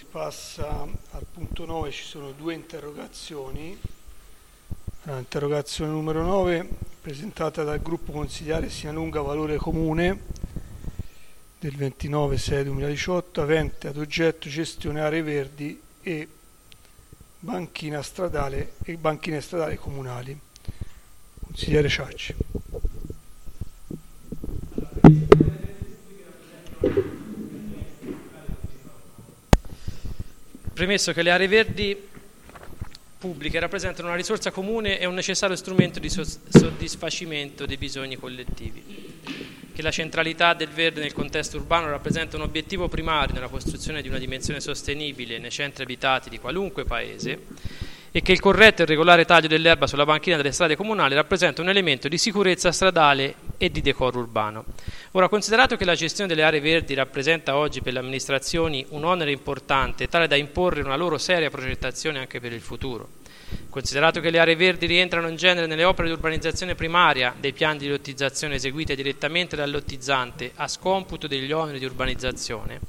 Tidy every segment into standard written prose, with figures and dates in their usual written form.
passa al punto 9, ci sono due interrogazioni. Interrogazione numero 9, presentata dal gruppo consigliare Sinalunga Valore Comune del 29/6/2018, avente ad oggetto gestione aree verdi e banchine stradali comunali. Consigliere Ciacci. Premesso che le aree verdi pubbliche rappresentano una risorsa comune e un necessario strumento di soddisfacimento dei bisogni collettivi, che la centralità del verde nel contesto urbano rappresenta un obiettivo primario nella costruzione di una dimensione sostenibile nei centri abitati di qualunque paese e che il corretto e regolare taglio dell'erba sulla banchina delle strade comunali rappresenta un elemento di sicurezza stradale e di decoro urbano. Ora, considerato che la gestione delle aree verdi rappresenta oggi per le amministrazioni un onere importante tale da imporre una loro seria progettazione anche per il futuro, considerato che le aree verdi rientrano in genere nelle opere di urbanizzazione primaria dei piani di lottizzazione eseguite direttamente dal lottizzante a scomputo degli oneri di urbanizzazione,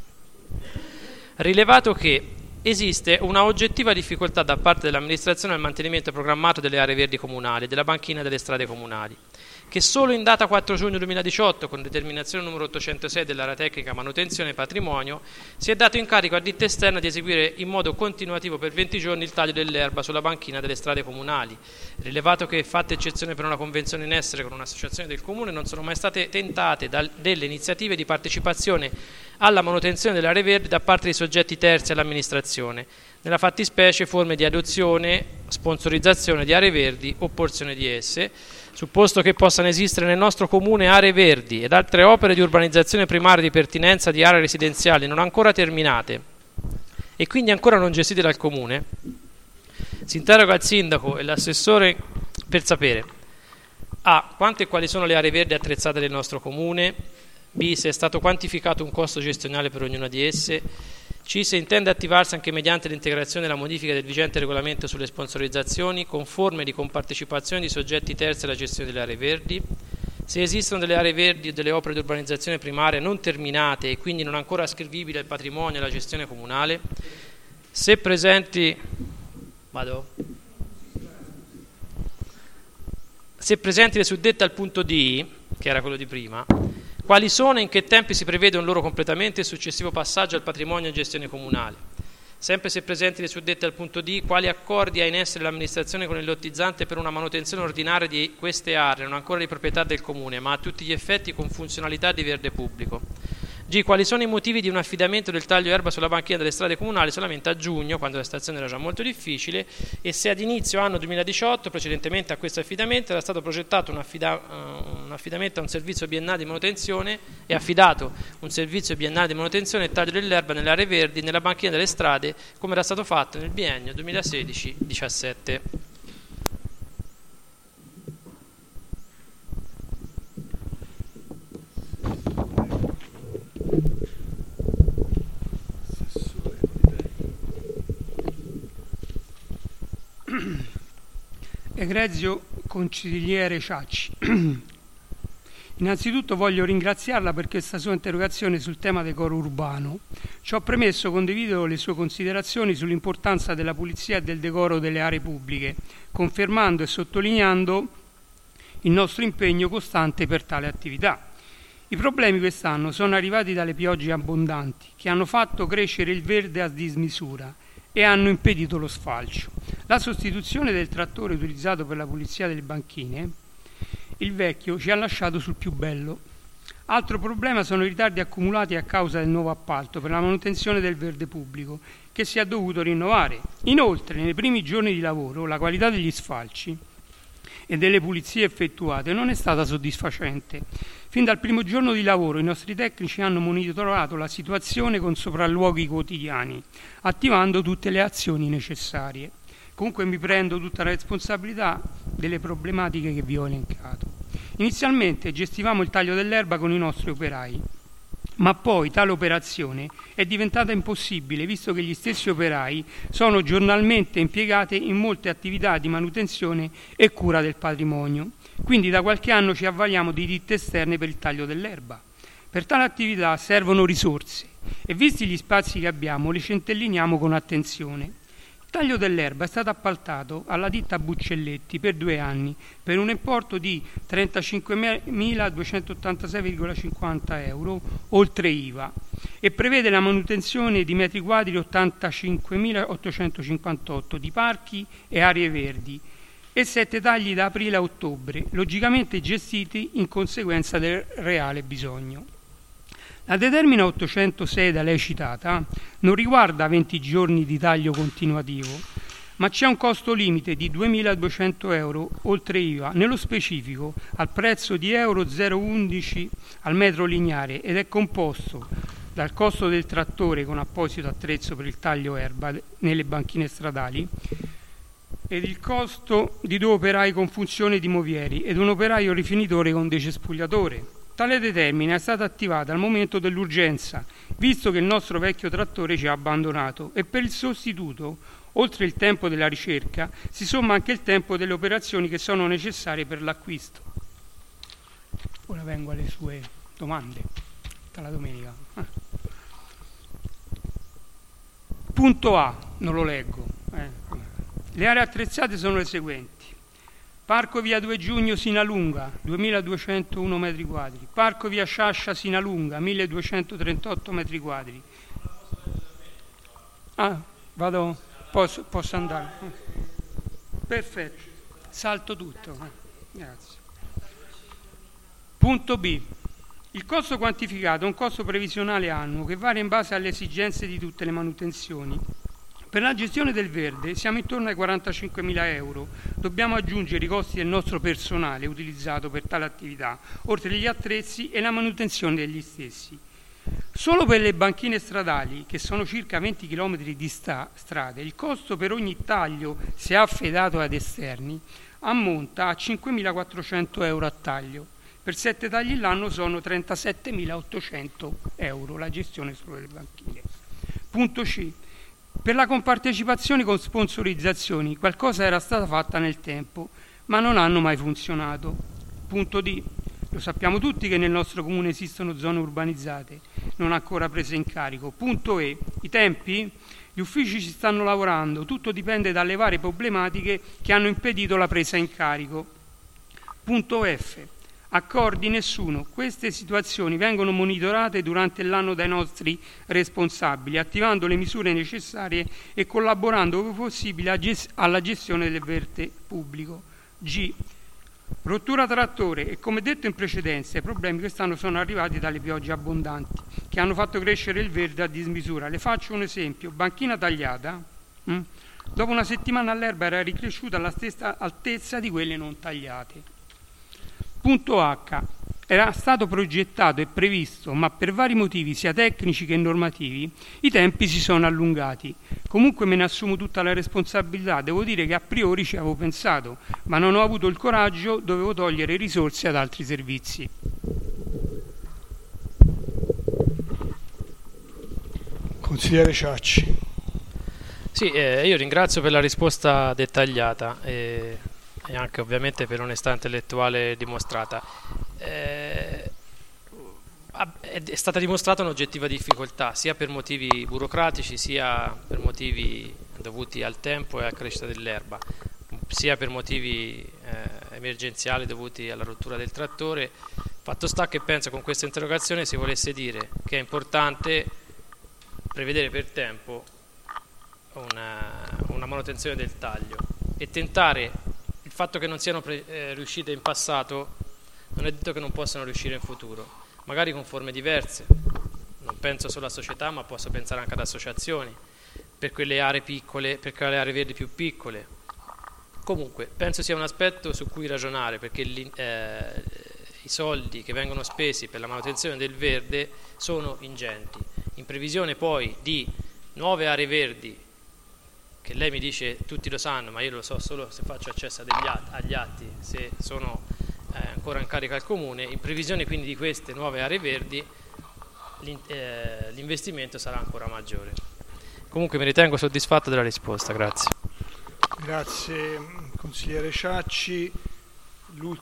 rilevato che esiste una oggettiva difficoltà da parte dell'amministrazione al mantenimento programmato delle aree verdi comunali e della banchina delle strade comunali, che solo in data 4 giugno 2018, con determinazione numero 806 dell'area tecnica manutenzione e patrimonio, si è dato incarico a ditta esterna di eseguire in modo continuativo per 20 giorni il taglio dell'erba sulla banchina delle strade comunali, rilevato che, fatta eccezione per una convenzione in essere con un'associazione del Comune, non sono mai state tentate delle iniziative di partecipazione alla manutenzione delle aree verdi da parte di soggetti terzi all'amministrazione, nella fattispecie forme di adozione, sponsorizzazione di aree verdi o porzione di esse, supposto che possano esistere nel nostro comune aree verdi ed altre opere di urbanizzazione primaria di pertinenza di aree residenziali non ancora terminate e quindi ancora non gestite dal comune. Si interroga il sindaco e l'assessore per sapere: A. Quante e quali sono le aree verdi attrezzate del nostro comune? B. Se è stato quantificato un costo gestionale per ognuna di esse? C. Se intende attivarsi anche mediante l'integrazione e la modifica del vigente regolamento sulle sponsorizzazioni con forme di compartecipazione di soggetti terzi alla gestione delle aree verdi? Se esistono delle aree verdi o delle opere di urbanizzazione primaria non terminate e quindi non ancora ascrivibili al patrimonio e alla gestione comunale? Se presenti le suddette al punto D, che era quello di prima, quali sono e in che tempi si prevede un loro completamento e successivo passaggio al patrimonio e gestione comunale? Sempre se presenti le suddette al punto D, quali accordi ha in essere l'amministrazione con il lottizzante per una manutenzione ordinaria di queste aree, non ancora di proprietà del comune, ma a tutti gli effetti con funzionalità di verde pubblico? G. Quali sono i motivi di un affidamento del taglio erba sulla banchina delle strade comunali solamente a giugno, quando la situazione era già molto difficile, e se ad inizio anno 2018, precedentemente a questo affidamento, era stato progettato un affidamento a un servizio biennale di manutenzione e affidato un servizio biennale di manutenzione e taglio dell'erba nelle aree verdi nella banchina delle strade, come era stato fatto nel biennio 2016-17. Egregio consigliere Ciacci, innanzitutto voglio ringraziarla per questa sua interrogazione sul tema decoro urbano. Ciò premesso, condivido le sue considerazioni sull'importanza della pulizia e del decoro delle aree pubbliche, confermando e sottolineando il nostro impegno costante per tale attività. I problemi quest'anno sono arrivati dalle piogge abbondanti, che hanno fatto crescere il verde a dismisura e hanno impedito lo sfalcio. La sostituzione del trattore utilizzato per la pulizia delle banchine, il vecchio, ci ha lasciato sul più bello. Altro problema sono i ritardi accumulati a causa del nuovo appalto per la manutenzione del verde pubblico, che si è dovuto rinnovare. Inoltre, nei primi giorni di lavoro, la qualità degli sfalci e delle pulizie effettuate non è stata soddisfacente. Fin dal primo giorno di lavoro i nostri tecnici hanno monitorato la situazione con sopralluoghi quotidiani, attivando tutte le azioni necessarie. Comunque mi prendo tutta la responsabilità delle problematiche che vi ho elencato. Inizialmente gestivamo il taglio dell'erba con i nostri operai, ma poi tale operazione è diventata impossibile, visto che gli stessi operai sono giornalmente impiegati in molte attività di manutenzione e cura del patrimonio. Quindi da qualche anno ci avvaliamo di ditte esterne per il taglio dell'erba. Per tale attività servono risorse e visti gli spazi che abbiamo li centelliniamo con attenzione. Il taglio dell'erba è stato appaltato alla ditta Buccelletti per 2 anni per un importo di 35.286,50 euro oltre IVA e prevede la manutenzione di metri quadri 85.858 di parchi e aree verdi e 7 tagli da aprile a ottobre, logicamente gestiti in conseguenza del reale bisogno. La determina 806 da lei citata non riguarda 20 giorni di taglio continuativo, ma c'è un costo limite di 2.200 euro oltre IVA, nello specifico al prezzo di euro 0,11 al metro lineare ed è composto dal costo del trattore con apposito attrezzo per il taglio erba nelle banchine stradali ed il costo di 2 operai con funzione di movieri ed un operaio rifinitore con decespugliatore. Tale determina è stata attivata al momento dell'urgenza, visto che il nostro vecchio trattore ci ha abbandonato e per il sostituto, oltre il tempo della ricerca, si somma anche il tempo delle operazioni che sono necessarie per l'acquisto. Ora vengo alle sue domande. Tutta la domenica. Punto A, non lo leggo. Le aree attrezzate sono le seguenti. Parco via 2 Giugno Sinalunga, 2201 metri quadri. Parco via Sciascia Sinalunga, 1238 metri quadri. Posso andare? Perfetto, salto tutto. Grazie. Punto B. Il costo quantificato è un costo previsionale annuo che varia in base alle esigenze di tutte le manutenzioni. Per la gestione del verde siamo intorno ai 45.000 euro. Dobbiamo aggiungere i costi del nostro personale utilizzato per tale attività, oltre agli attrezzi e la manutenzione degli stessi. Solo per le banchine stradali, che sono circa 20 km di strade, il costo per ogni taglio, se affidato ad esterni, ammonta a 5.400 euro a taglio. Per 7 tagli l'anno sono 37.800 euro la gestione solo delle banchine. Punto C. Per la compartecipazione con sponsorizzazioni qualcosa era stata fatta nel tempo, ma non hanno mai funzionato. Punto D. Lo sappiamo tutti che nel nostro comune esistono zone urbanizzate, non ancora prese in carico. Punto E. I tempi? Gli uffici ci stanno lavorando, tutto dipende dalle varie problematiche che hanno impedito la presa in carico. Punto F. Accordi nessuno. Queste situazioni vengono monitorate durante l'anno dai nostri responsabili, attivando le misure necessarie e collaborando ove possibile alla gestione del verde pubblico. G. Rottura trattore e come detto in precedenza i problemi quest'anno sono arrivati dalle piogge abbondanti che hanno fatto crescere il verde a dismisura. Le faccio un esempio. Banchina tagliata, dopo una settimana l'erba era ricresciuta alla stessa altezza di quelle non tagliate. Punto H. Era stato progettato e previsto, ma per vari motivi, sia tecnici che normativi, i tempi si sono allungati. Comunque me ne assumo tutta la responsabilità, devo dire che a priori ci avevo pensato, ma non ho avuto il coraggio, dovevo togliere risorse ad altri servizi. Consigliere Ciacci. Sì, io ringrazio per la risposta dettagliata e anche ovviamente per l'onestà intellettuale dimostrata. È stata dimostrata un'oggettiva difficoltà sia per motivi burocratici sia per motivi dovuti al tempo e alla crescita dell'erba, sia per motivi emergenziali dovuti alla rottura del trattore. Fatto sta che penso con questa interrogazione si volesse dire che è importante prevedere per tempo una manutenzione del taglio e tentare. Il fatto che non siano riuscite in passato non è detto che non possano riuscire in futuro, magari con forme diverse. Non penso solo a società, ma posso pensare anche ad associazioni, per quelle aree piccole, per quelle aree verdi più piccole. Comunque, penso sia un aspetto su cui ragionare, perché i soldi che vengono spesi per la manutenzione del verde sono ingenti. In previsione poi di nuove aree verdi, che lei mi dice tutti lo sanno, ma io lo so solo se faccio accesso agli atti, se sono ancora in carica al comune. In previsione quindi di queste nuove aree verdi l'investimento sarà ancora maggiore. Comunque mi ritengo soddisfatto della risposta, grazie. Grazie consigliere Ciacci.